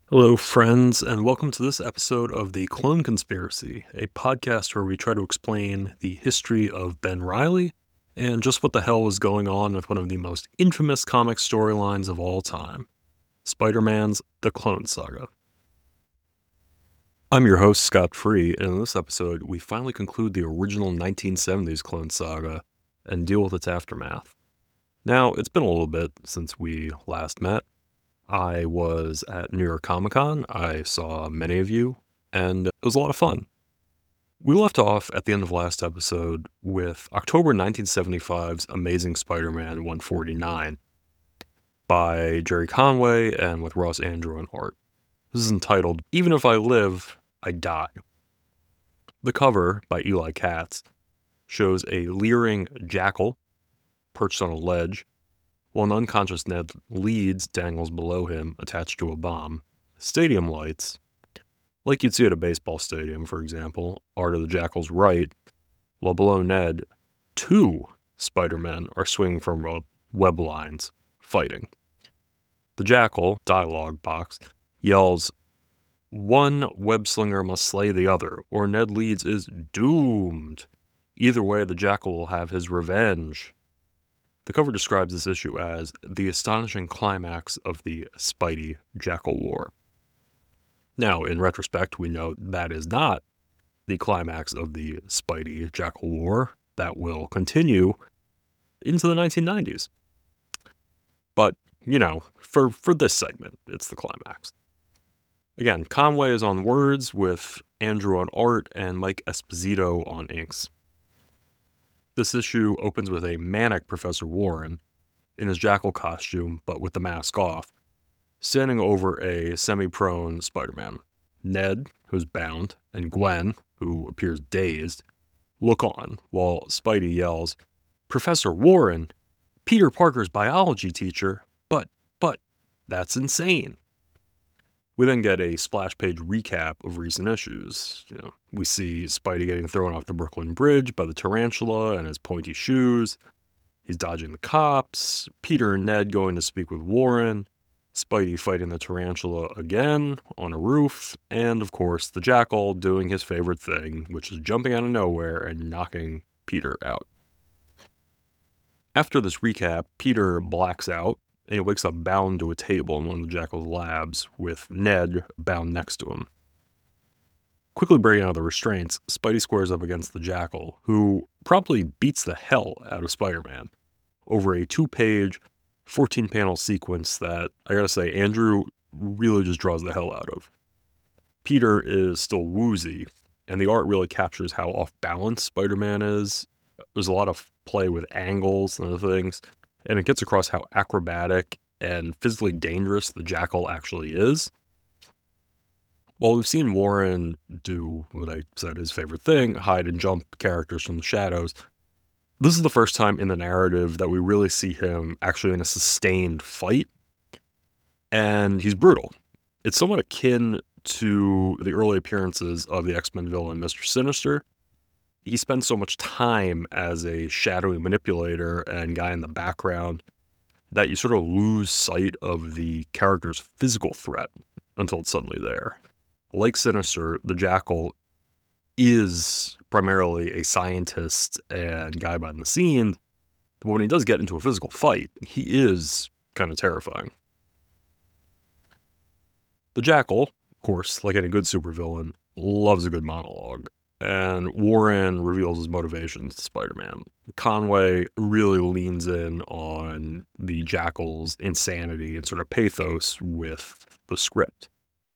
Hello, friends, and welcome to this episode of The Clone Conspiracy, a podcast where we try to explain the history of Ben Reilly and just what the hell was going on with one of the most infamous comic storylines of all time, Spider-Man's The Clone Saga. I'm your host, Scott Free, and in this episode, we finally conclude the original 1970s Clone Saga and deal with its aftermath. Now, it's been a little bit since we last met. I was at New York Comic Con. I saw many of you, and it was a lot of fun. We left off at the end of last episode with October 1975's Amazing Spider-Man 149 by Jerry Conway and with Ross Andru and art. This is entitled, Even If I Live, I Die. The cover, by Eli Katz, shows a leering jackal perched on a ledge, while an unconscious Ned Leeds dangles below him, attached to a bomb. Stadium lights, like you'd see at a baseball stadium, for example, are to the jackal's right, while below Ned, two Spider-Men are swinging from web lines, fighting. The jackal, dialogue box, yells, "One web-slinger must slay the other, or Ned Leeds is doomed. Either way, the jackal will have his revenge." The cover describes this issue as the astonishing climax of the Spidey-Jackal War. Now, in retrospect, we know that is not the climax of the Spidey-Jackal War. That will continue into the 1990s. But, for this segment, it's the climax. Again, Conway is on words with Andru on art and Mike Esposito on inks. This issue opens with a manic Professor Warren, in his jackal costume but with the mask off, standing over a semi-prone Spider-Man. Ned, who's bound, and Gwen, who appears dazed, look on while Spidey yells, "Professor Warren, Peter Parker's biology teacher, but, that's insane." We then get a splash page recap of recent issues. We see Spidey getting thrown off the Brooklyn Bridge by the tarantula and his pointy shoes. He's dodging the cops. Peter and Ned going to speak with Warren. Spidey fighting the tarantula again on a roof. And, of course, the jackal doing his favorite thing, which is jumping out of nowhere and knocking Peter out. After this recap, Peter blacks out, and he wakes up bound to a table in one of the jackal's labs, with Ned bound next to him. Quickly breaking out of the restraints, Spidey squares up against the jackal, who promptly beats the hell out of Spider-Man over a 2-page, 14-panel sequence that, I gotta say, Andru really just draws the hell out of. Peter is still woozy, and the art really captures how off-balance Spider-Man is. There's a lot of play with angles and other things, and it gets across how acrobatic and physically dangerous the jackal actually is. While we've seen Warren do what I said his favorite thing, hide and jump characters from the shadows, this is the first time in the narrative that we really see him actually in a sustained fight, and he's brutal. It's somewhat akin to the early appearances of the X-Men villain Mr. Sinister. He spends so much time as a shadowy manipulator and guy in the background that you sort of lose sight of the character's physical threat until it's suddenly there. Like Sinister, the Jackal is primarily a scientist and guy behind the scenes, but when he does get into a physical fight, he is kind of terrifying. The Jackal, of course, like any good supervillain, loves a good monologue, and Warren reveals his motivations to Spider-Man. Conway really leans in on the Jackal's insanity and sort of pathos with the script.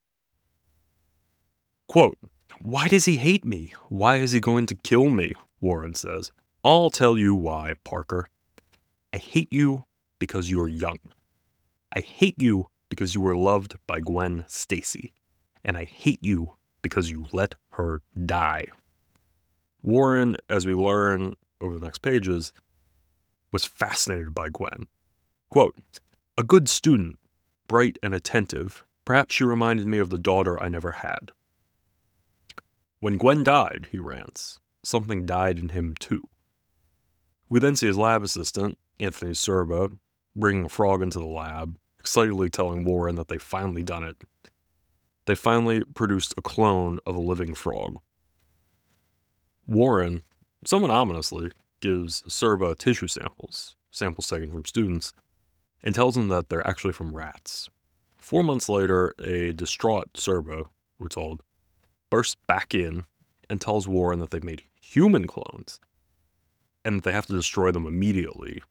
Quote, "Why does he hate me? Why is he going to kill me?" Warren says. "I'll tell you why, Parker. I hate you because you are young. I hate you because you were loved by Gwen Stacy. And I hate you because you let her die." Warren, as we learn over the next pages, was fascinated by Gwen. Quote, "A good student, bright and attentive. Perhaps she reminded me of the daughter I never had. When Gwen died," he rants, "something died in him too." We then see his lab assistant, Anthony Serba, bringing a frog into the lab, excitedly telling Warren that they've finally done it. they finally produced a clone of a living frog. Warren, somewhat ominously, gives Serba tissue samples taken from students, and tells them that they're actually from rats. 4 months later, a distraught Serba, we're told, bursts back in and tells Warren that they've made human clones, and that they have to destroy them immediately.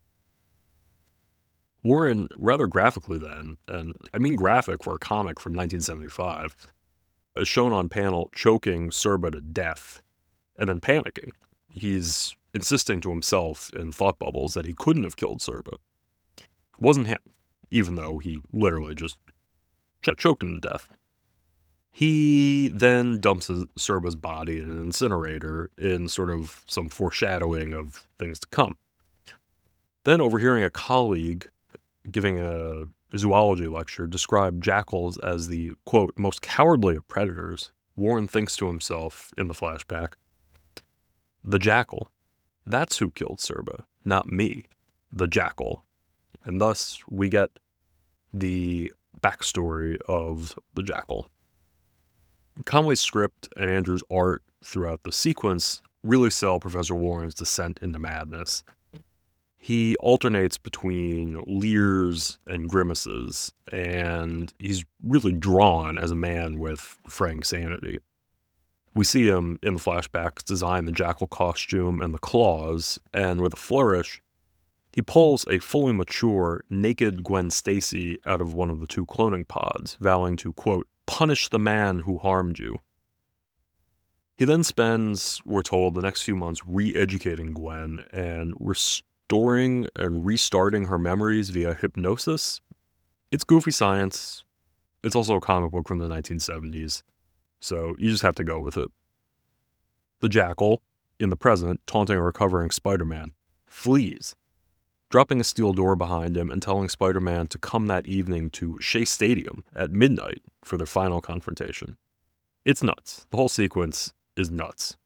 Warren, rather graphically then, and I mean graphic for a comic from 1975, is shown on panel choking Serba to death, and then panicking. He's insisting to himself in thought bubbles that he couldn't have killed Serba. It wasn't him, even though he literally just choked him to death. He then dumps Serba's body in an incinerator in sort of some foreshadowing of things to come. Then, overhearing a colleague giving a zoology lecture describe jackals as the, quote, most cowardly of predators, Warren thinks to himself in the flashback, the jackal, that's who killed Serba, not me, the jackal. And thus we get the backstory of the jackal. Conway's script and Andrew's art throughout the sequence really sell Professor Warren's descent into madness. He alternates between leers and grimaces, and he's really drawn as a man with frank sanity. We see him in the flashbacks design the jackal costume and the claws, and with a flourish, he pulls a fully mature, naked Gwen Stacy out of one of the 2 cloning pods, vowing to, quote, punish the man who harmed you. He then spends, we're told, the next few months re-educating Gwen and restoring and restarting her memories via hypnosis. It's goofy science. It's also a comic book from the 1970s, so you just have to go with it. The jackal, in the present, taunting a recovering Spider-Man, flees, dropping a steel door behind him and telling Spider-Man to come that evening to Shea Stadium at midnight for their final confrontation. It's nuts. The whole sequence is nuts.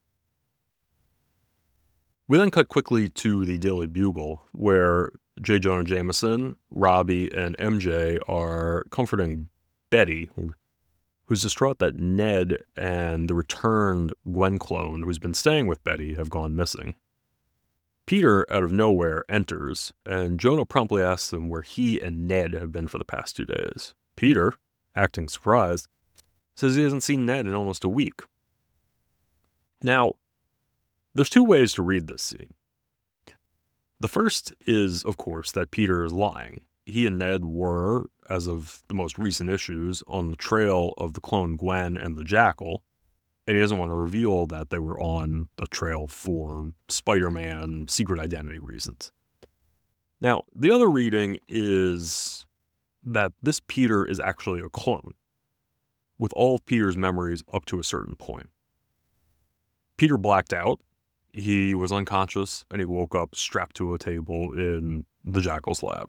We then cut quickly to the Daily Bugle, where J. Jonah Jameson, Robbie, and MJ are comforting Betty, who's distraught that Ned and the returned Gwen clone who's been staying with Betty have gone missing. Peter, out of nowhere, enters, and Jonah promptly asks him where he and Ned have been for the past 2 days. Peter, acting surprised, says he hasn't seen Ned in almost a week. Now, there's 2 ways to read this scene. The first is, of course, that Peter is lying. He and Ned were, as of the most recent issues, on the trail of the clone Gwen and the Jackal, and he doesn't want to reveal that they were on the trail for Spider-Man secret identity reasons. Now, the other reading is that this Peter is actually a clone, with all of Peter's memories up to a certain point. Peter blacked out, he was unconscious, and he woke up strapped to a table in the Jackal's lab.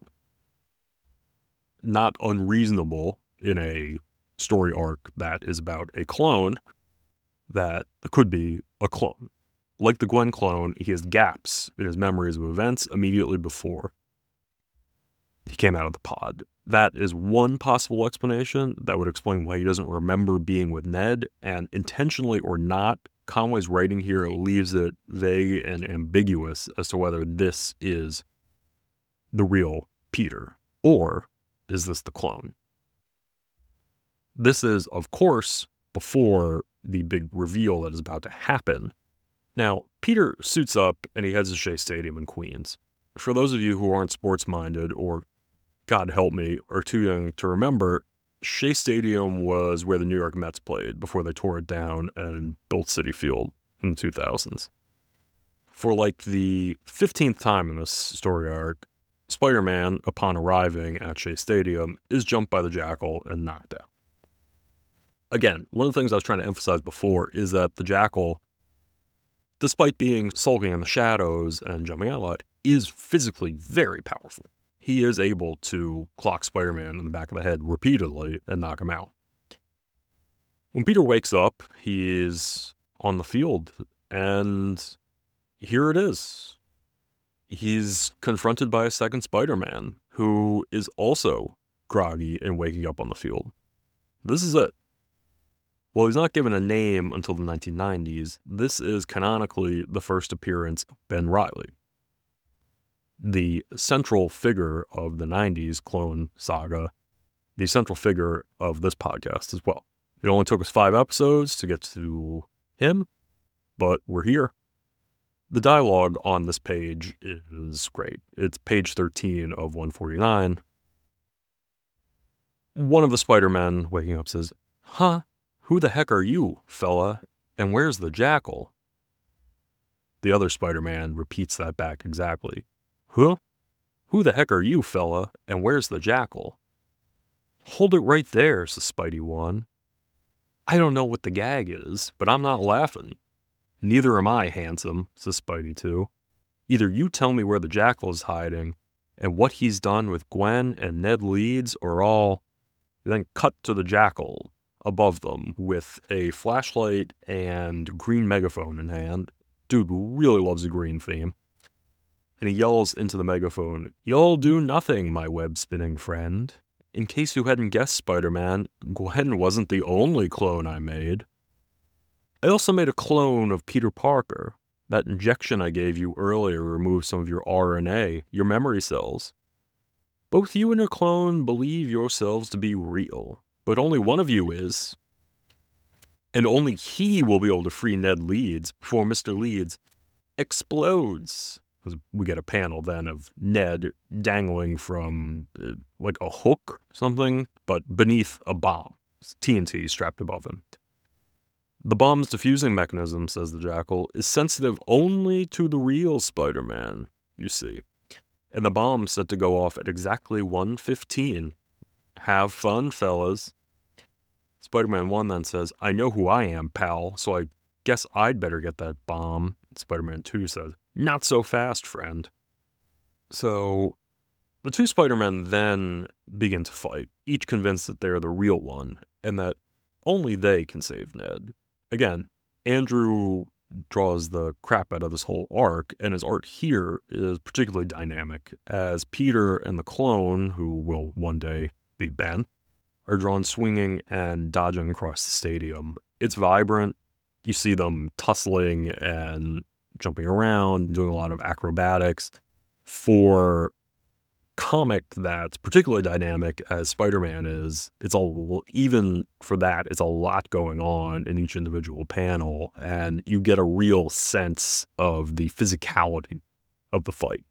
Not unreasonable in a story arc that is about a clone that could be a clone. Like the Gwen clone, he has gaps in his memories of events immediately before he came out of the pod. That is one possible explanation that would explain why he doesn't remember being with Ned, and intentionally or not, Conway's writing here leaves it vague and ambiguous as to whether this is the real Peter, or is this the clone? This is, of course, before the big reveal that is about to happen. Now, Peter suits up and he heads to Shea Stadium in Queens. For those of you who aren't sports-minded, or, God help me, are too young to remember, Shea Stadium was where the New York Mets played before they tore it down and built Citi Field in the 2000s. For like the 15th time in this story arc, Spider-Man, upon arriving at Shea Stadium, is jumped by the Jackal and knocked out. Again, one of the things I was trying to emphasize before is that the Jackal, despite being sulking in the shadows and jumping out a lot, is physically very powerful. He is able to clock Spider-Man in the back of the head repeatedly and knock him out. When Peter wakes up, he is on the field, and here it is. He's confronted by a second Spider-Man, who is also groggy and waking up on the field. This is it. While he's not given a name until the 1990s, this is canonically the first appearance of Ben Reilly, the central figure of the 90s clone saga, the central figure of this podcast as well. It only took us 5 episodes to get to him, but we're here. The dialogue on this page is great. It's page 13 of 149. One of the Spider-Men waking up says, "Huh? Who the heck are you, fella? And where's the jackal?" The other Spider-Man repeats that back exactly. "Huh? Who the heck are you, fella? And where's the jackal?" "Hold it right there," says Spidey 1. "I don't know what the gag is, but I'm not laughing." "Neither am I, handsome," says Spidey 2. "Either you tell me where the jackal is hiding and what he's done with Gwen and Ned Leeds, or I'll..." Then cut to the jackal above them with a flashlight and green megaphone in hand. Dude really loves the green theme. And he yells into the megaphone, "You'll do nothing, my web-spinning friend. In case you hadn't guessed, Spider-Man, Gwen wasn't the only clone I made. I also made a clone of Peter Parker. That injection I gave you earlier removed some of your RNA, your memory cells. Both you and your clone believe yourselves to be real, but only one of you is. And only he will be able to free Ned Leeds before Mr. Leeds explodes." We get a panel then of Ned dangling from like a hook or something, but beneath a bomb. It's TNT strapped above him. "The bomb's diffusing mechanism," says the jackal, "is sensitive only to the real Spider-Man, you see. And the bomb's set to go off at exactly 1:15. Have fun, fellas." Spider-Man 1 then says, "I know who I am, pal, so I guess I'd better get that bomb." Spider-Man 2 says, "Not so fast, friend." So the two Spider-Men then begin to fight, each convinced that they're the real one, and that only they can save Ned. Again, Andrew draws the crap out of this whole arc, and his art here is particularly dynamic, as Peter and the clone, who will one day be Ben, are drawn swinging and dodging across the stadium. It's vibrant. You see them tussling and jumping around, doing a lot of acrobatics. For comic that's particularly dynamic as Spider-Man is, even for that, it's a lot going on in each individual panel, and you get a real sense of the physicality of the fight.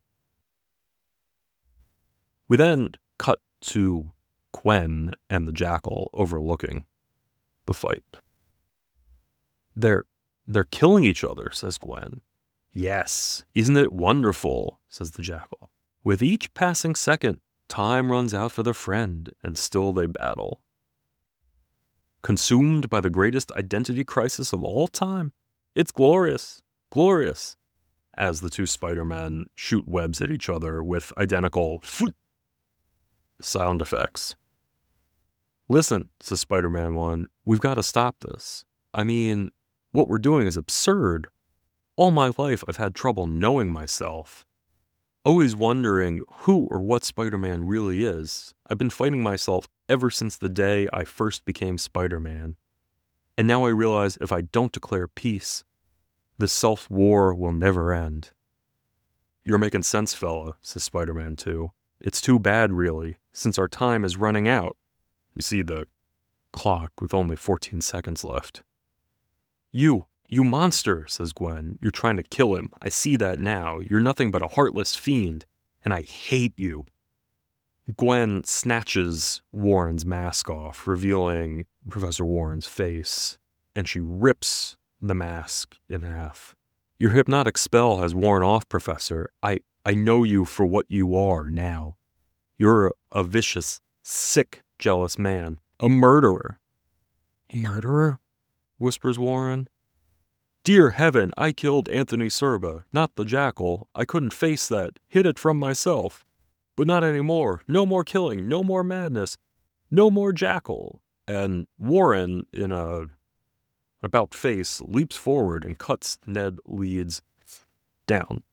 We then cut to Gwen and the jackal overlooking the fight. They're killing each other," says Gwen. "Yes, isn't it wonderful," says the jackal. "With each passing second, time runs out for the friend, and still they battle. Consumed by the greatest identity crisis of all time. It's glorious, glorious," as the two Spider-Men shoot webs at each other with identical sound effects. "Listen," says Spider-Man 1, "we've got to stop this. I mean, what we're doing is absurd. All my life I've had trouble knowing myself. Always wondering who or what Spider-Man really is. I've been fighting myself ever since the day I first became Spider-Man. And now I realize if I don't declare peace, this self-war will never end." "You're making sense, fella," says Spider-Man 2. "It's too bad, really, since our time is running out." We see the clock with only 14 seconds left. You monster," says Gwen. "You're trying to kill him. I see that now. You're nothing but a heartless fiend, and I hate you." Gwen snatches Warren's mask off, revealing Professor Warren's face, and she rips the mask in half. "Your hypnotic spell has worn off, Professor. I know you for what you are now. You're a vicious, sick, jealous man. A murderer." "Murderer?" whispers Warren. "Dear heaven, I killed Anthony Serba, not the jackal. I couldn't face that. Hid it from myself. But not anymore. No more killing. No more madness. No more jackal." And Warren, in a about face, leaps forward and cuts Ned Leeds down.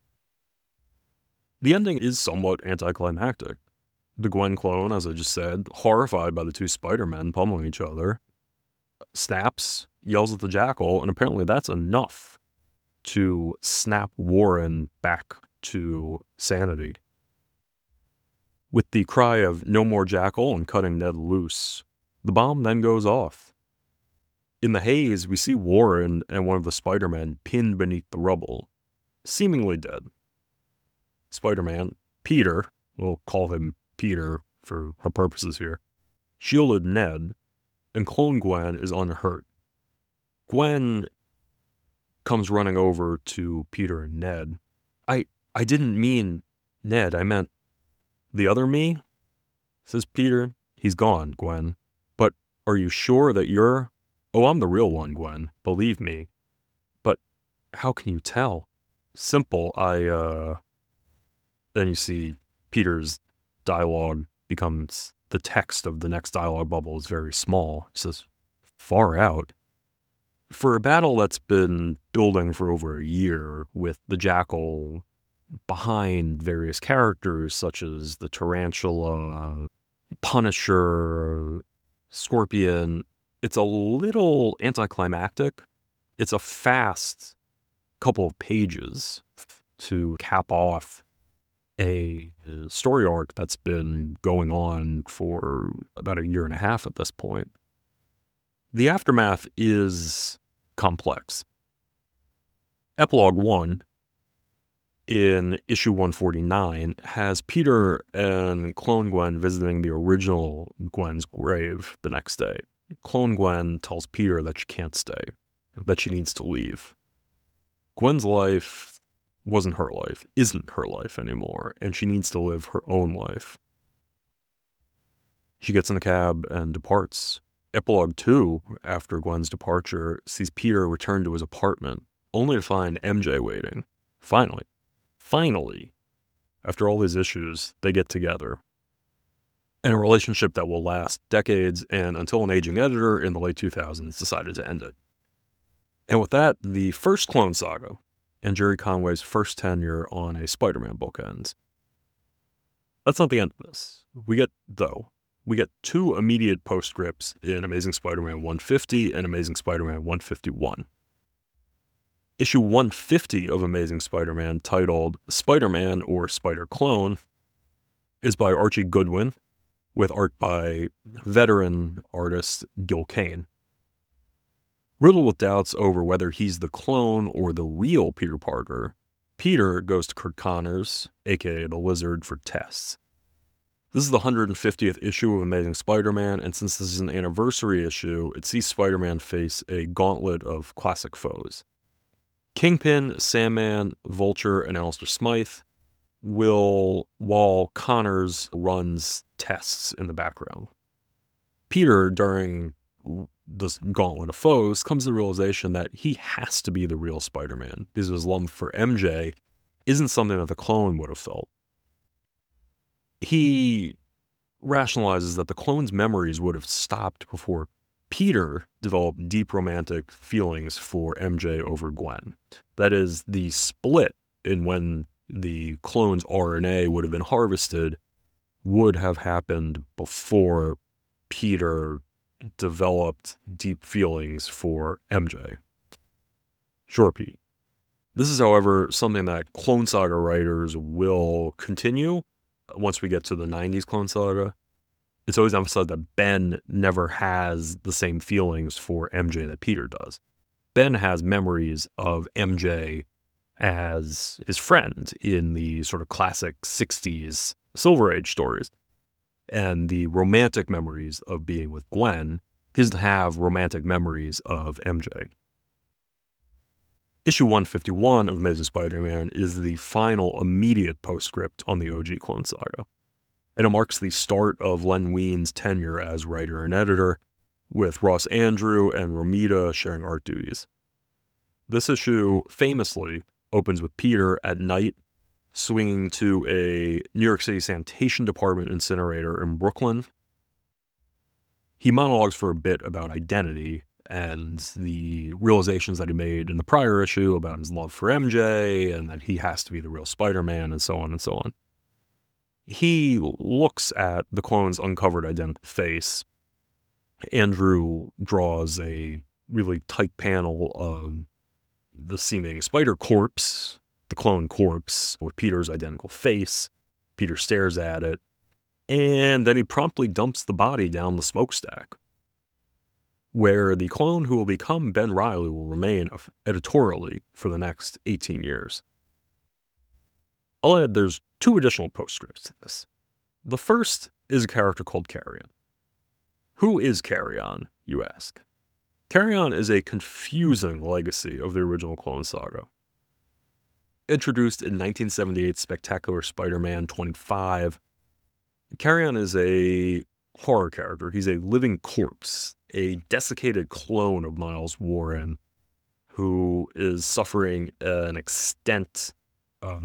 The ending is somewhat anticlimactic. The Gwen clone, as I just said, horrified by the two Spider-Men pummeling each other, snaps, yells at the Jackal, and apparently that's enough to snap Warren back to sanity. With the cry of "No more Jackal" and cutting Ned loose, the bomb then goes off. In the haze, we see Warren and one of the Spider-Men pinned beneath the rubble, seemingly dead. Spider-Man, Peter, we'll call him Peter for our purposes here, shielded Ned, and Clone Gwen is unhurt. Gwen comes running over to Peter and Ned. I didn't mean Ned, I meant the other me, says Peter. He's gone, Gwen. But are you sure that you're... Oh, I'm the real one, Gwen. Believe me. But how can you tell? Simple, Then you see Peter's dialogue becomes... The text of the next dialogue bubble is very small. It says, far out. For a battle that's been building for over a year, with the Jackal behind various characters such as the Tarantula, Punisher, Scorpion, it's a little anticlimactic. It's a fast couple of pages to cap off a story arc that's been going on for about a year and a half at this point. The aftermath is complex. Epilogue 1, in issue 149, has Peter and Clone Gwen visiting the original Gwen's grave the next day. Clone Gwen tells Peter that she can't stay, that she needs to leave. Gwen's life wasn't her life, isn't her life anymore, and she needs to live her own life. She gets in the cab and departs. Epilogue 2, after Gwen's departure, sees Peter return to his apartment, only to find MJ waiting. Finally, after all these issues, they get together. In a relationship that will last decades, and until an aging editor in the late 2000s decided to end it. And with that, the first Clone Saga, and Jerry Conway's first tenure on a Spider-Man book ends. That's not the end of this. We get two immediate postscripts in Amazing Spider-Man 150 and Amazing Spider-Man 151. Issue 150 of Amazing Spider-Man, titled Spider-Man or Spider-Clone, is by Archie Goodwin, with art by veteran artist Gil Kane. Riddled with doubts over whether he's the clone or the real Peter Parker, Peter goes to Curt Connors, aka the Lizard, for tests. This is the 150th issue of Amazing Spider-Man, and since this is an anniversary issue, it sees Spider-Man face a gauntlet of classic foes. Kingpin, Sandman, Vulture, and Alistair Smythe while Connors runs tests in the background. Peter, during this gauntlet of foes, comes to the realization that he has to be the real Spider-Man, because his love for MJ isn't something that the clone would have felt. He rationalizes that the clone's memories would have stopped before Peter developed deep romantic feelings for MJ over Gwen. That is, the split in when the clone's RNA would have been harvested would have happened before Peter developed deep feelings for MJ. Sure, Pete. This is, however, something that Clone Saga writers will continue once we get to the 90s Clone Saga. It's always emphasized that Ben never has the same feelings for MJ that Peter does. Ben has memories of MJ as his friend in the sort of classic 60s Silver Age stories. And the romantic memories of being with Gwen, he doesn't have romantic memories of MJ. Issue 151 of Amazing Spider-Man is the final immediate postscript on the OG Clone Saga. And it marks the start of Len Wein's tenure as writer and editor, with Ross Andru and Romita sharing art duties. This issue famously opens with Peter at night swinging to a New York City sanitation department incinerator in Brooklyn. He monologues for a bit about identity and the realizations that he made in the prior issue about his love for MJ and that he has to be the real Spider-Man and so on and so on. He looks at the clone's uncovered identity face Andrew draws a really tight panel of the seeming spider corpse, the clone corpse, with Peter's identical face. Peter stares at it, and then he promptly dumps the body down the smokestack, where the clone who will become Ben Reilly will remain editorially for the next 18 years. I'll add there's 2 additional postscripts to this. The first is a character called Carrion. Who is Carrion, you ask? Carrion is a confusing legacy of the original Clone Saga. Introduced in 1978's Spectacular Spider-Man 25, Carrion is a horror character. He's a living corpse, a desiccated clone of Miles Warren, who is suffering an extent of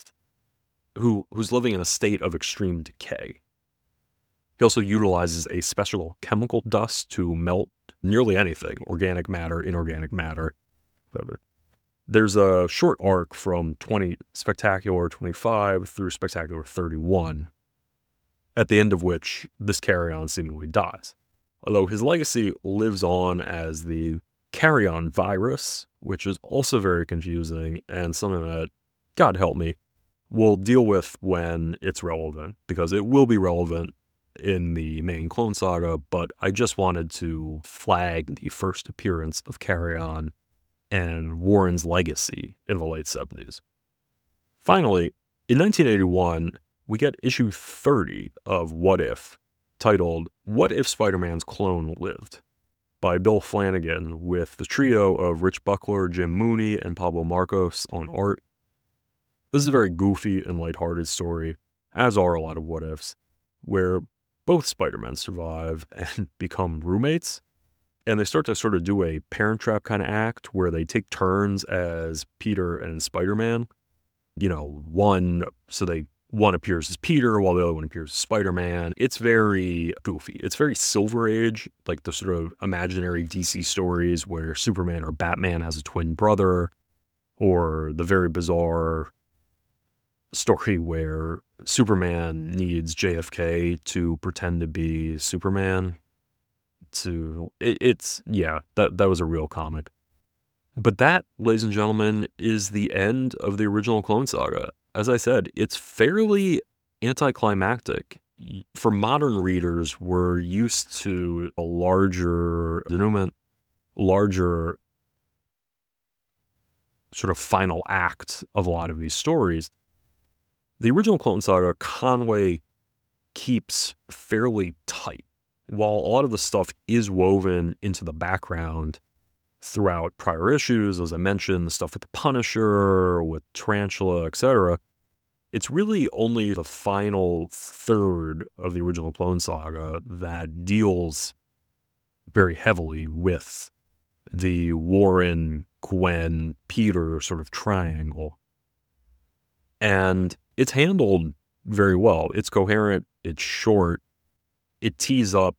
who's living in a state of extreme decay. He also utilizes a special chemical dust to melt nearly anything, organic matter, inorganic matter, whatever. There's a short arc from Spectacular 25 through Spectacular 31, at the end of which this Carrion seemingly dies. Although his legacy lives on as the Carrion virus, which is also very confusing and something that, God help me, we'll deal with when it's relevant, because it will be relevant in the main Clone Saga, but I just wanted to flag the first appearance of Carrion and Warren's legacy in the late 70s. Finally, in 1981, we get issue 30 of What If, titled What If Spider-Man's Clone Lived, by Bill Flanagan, with the trio of Rich Buckler, Jim Mooney, and Pablo Marcos on art. This is a very goofy and lighthearted story, as are a lot of What Ifs, where both Spider-Men survive and become roommates, and they start to sort of do a Parent Trap kind of act where they take turns as Peter and Spider-Man. One appears as Peter while the other one appears as Spider-Man. It's very goofy. It's very Silver Age, like the sort of imaginary DC stories where Superman or Batman has a twin brother, or the very bizarre story where Superman needs JFK to pretend to be Superman. That was a real comic. But that, ladies and gentlemen, is the end of the original Clone Saga. As I said, it's fairly anticlimactic. For modern readers, we're used to a larger sort of final act of a lot of these stories. The original Clone Saga, Conway keeps fairly tight. While a lot of the stuff is woven into the background throughout prior issues, as I mentioned, the stuff with the Punisher, with Tarantula, etc., it's really only the final third of the original Clone Saga that deals very heavily with the Warren, Gwen, Peter sort of triangle. And it's handled very well. It's coherent, it's short, it tees up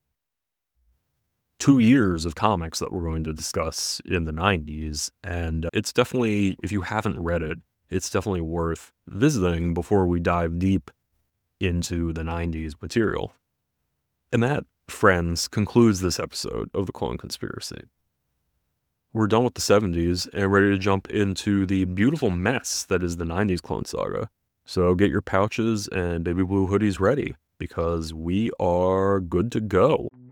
2 years of comics that we're going to discuss in the 90s, and it's definitely, if you haven't read it, it's definitely worth visiting before we dive deep into the 90s material. And that, friends, concludes this episode of The Clone Conspiracy. We're done with the 70s and ready to jump into the beautiful mess that is the 90s Clone Saga. So get your pouches and baby blue hoodies ready, because we are good to go.